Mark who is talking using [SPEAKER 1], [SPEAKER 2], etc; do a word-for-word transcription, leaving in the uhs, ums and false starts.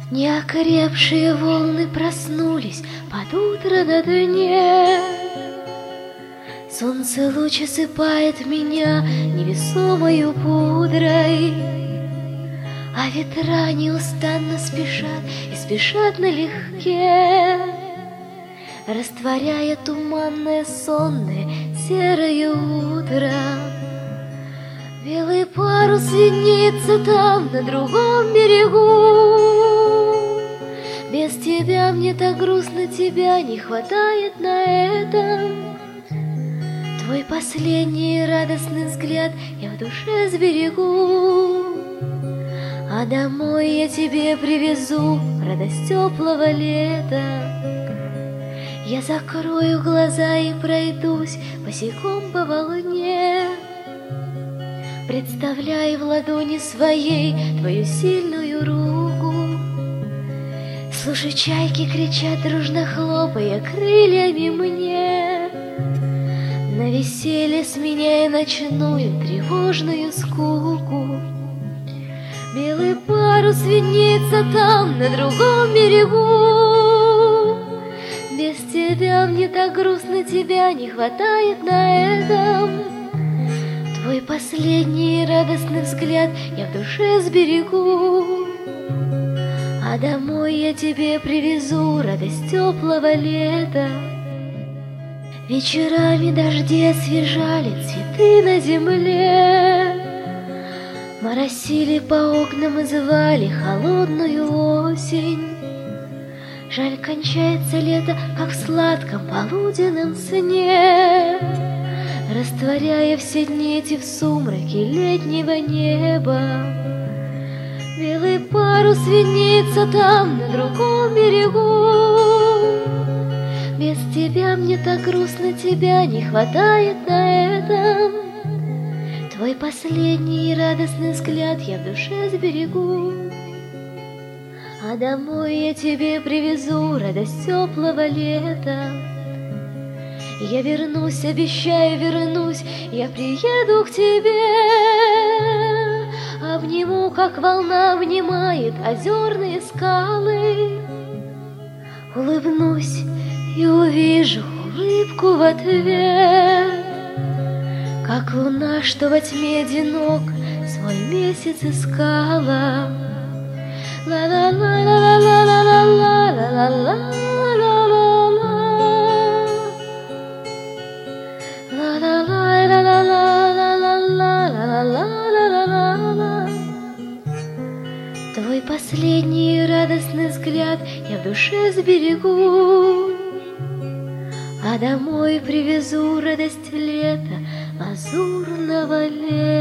[SPEAKER 1] Неокрепшие волны проснулись под утро на дне. Солнце луч осыпает меня невесомою пудрой, а ветра неустанно спешат и спешат налегке, растворяя туманное сонное серое утро. Белый парус виднеется там, на другом берегу. Без тебя мне так грустно, тебя не хватает на этом. Твой последний радостный взгляд я в душе сберегу, а домой я тебе привезу радость теплого лета. Я закрою глаза и пройдусь босиком по волне, представляя в ладони своей твою сильную руку. Слушай, чайки кричат, дружно хлопая крыльями мне, на веселье сменяя ночную тревожную скуку. Белый парус виднеется там, на другом берегу. Без тебя мне так грустно, тебя не хватает на этом. Твой последний радостный взгляд я в душе сберегу, а домой я тебе привезу радость теплого лета. Вечерами дожди освежали цветы на земле, моросили по окнам и звали холодную осень. Жаль, кончается лето, как в сладком полуденном сне, растворяя все дни эти в сумраке летнего неба. Белый парус виднеется там, на другом берегу. Без тебя мне так грустно, тебя не хватает на этом. Твой последний радостный взгляд я в душе сберегу, а домой я тебе привезу радость теплого лета. Я вернусь, обещаю, вернусь, я приеду к тебе, обниму, как волна обнимает озерные скалы. Улыбнусь и увижу улыбку в ответ, как луна, что во тьме одинок свой месяц искала. Ла-ла-ла-ла-ла-ла-ла-ла-ла-ла-ла-ла. Твой последний радостный взгляд я в душе сберегу, а домой привезу радость лета, лазурного лета.